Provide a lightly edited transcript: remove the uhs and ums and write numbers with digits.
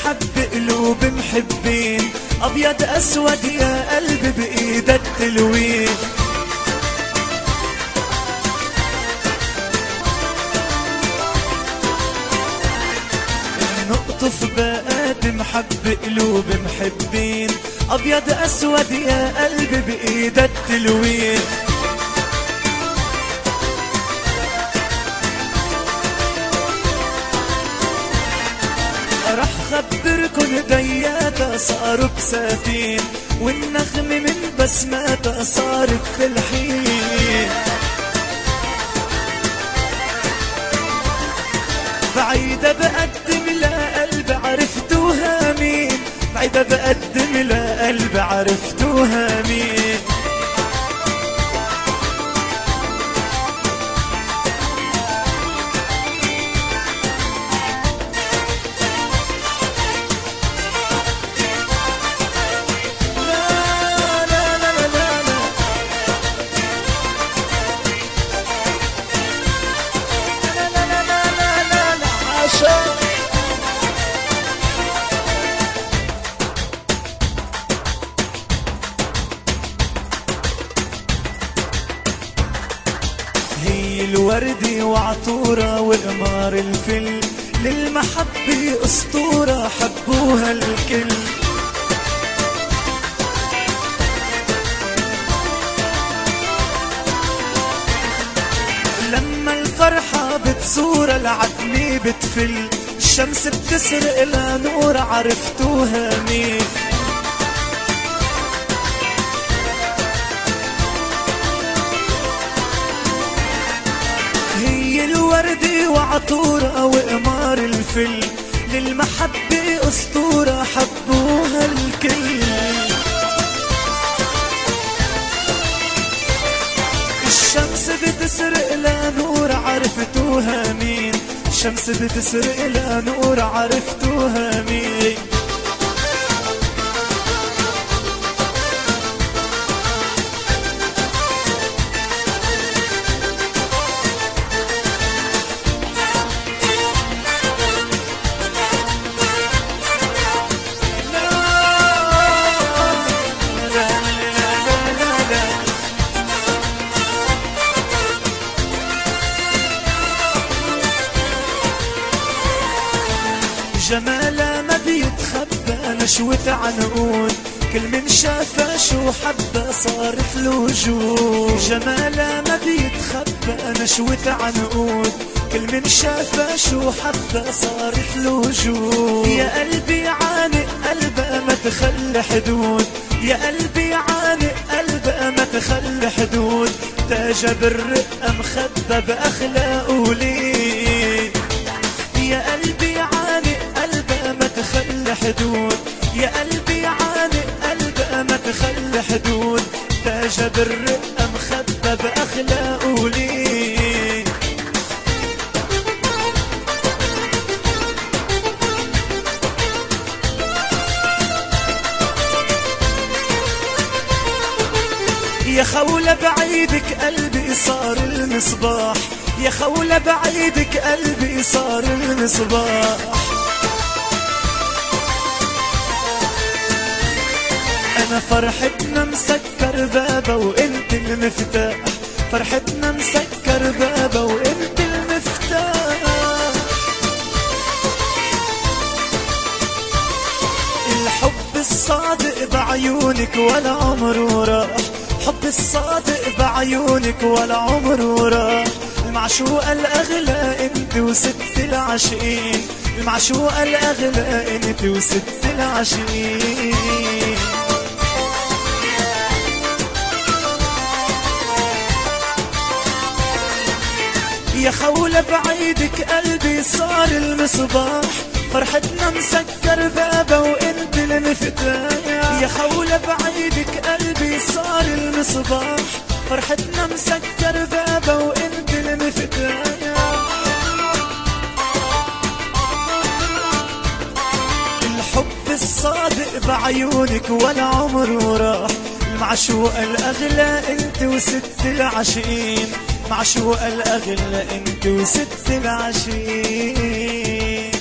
محب قلوب محبين، أبيض أسود يا قلبي بإيدك تلوين. نقطف بقات محب قلوب محبين، أبيض أسود يا قلبي بإيدك تلوين. رح خبركن دياتها صاروا بساتين، والنغم من بسماتها صارت في الحين. بعيدة بقدم لقلب عرفتوها مين، بعيدة بقدم لقلب عرفتوها مين. هي الوردي وعطورة وقمار الفل، للمحبة أسطورة حبوها الكل. لما الفرحة بتصورة العتمة بتفل، الشمس بتسرق لها نور عرفتوها مين. هي الوردي وعطورة وقمار الفل، للمحبة أسطورة حبوها الكل. الشمس بتسرق لها نور عرفتوها مين، الشمس بتسرق لها نور عرفتوها مين. جمالها ما بيتخبى نشوة عنقود، كل من شافها شو حبة صارت له وجود. جمالها ما بيتخبى نشوة عنقود، كل من شافها شو حبة صارت له وجود. يا قلبي عانق قلبها ما تخلي حدود، يا قلبي عانق قلبها ما تخلي حدود. تاجها بالرقة مخبى بأخلاقه ليه، يا قلبي عانق قلبها ما تخلي حدود، يا قلبي عانق قلبها ما تخلي حدود. تاجها بالرقة مخبى بأخلاقه ليه. يا خولة بعيدك قلبي صار المصباح، يا خولة بعيدك قلبي صار المصباح. أنا فرحتنا مسكر بابا وإنت المفتاح، فرحتنا مسكر بابا وإنت المفتاح. الحب الصادق بعيونك ولا عمره راح، حب الصادق بعيونك ولا عمره راح. المعشوقة الأغلى انت وست العاشقين، المعشوقة الأغلى انت وست العاشقين. يا خولة بعيدك قلبي صار المصباح، فرحتنا مسكر بابا وانت المفتاح. يا خولة بعيدك قلبي صار المصباح، فرحتنا مسكر بابا وانت المفتاح. الحب الصادق بعيونك ولا عمره راح. المعشوقة الأغلى انت وست العاشقين، معشوقة الأغلى انت وست العاشقين.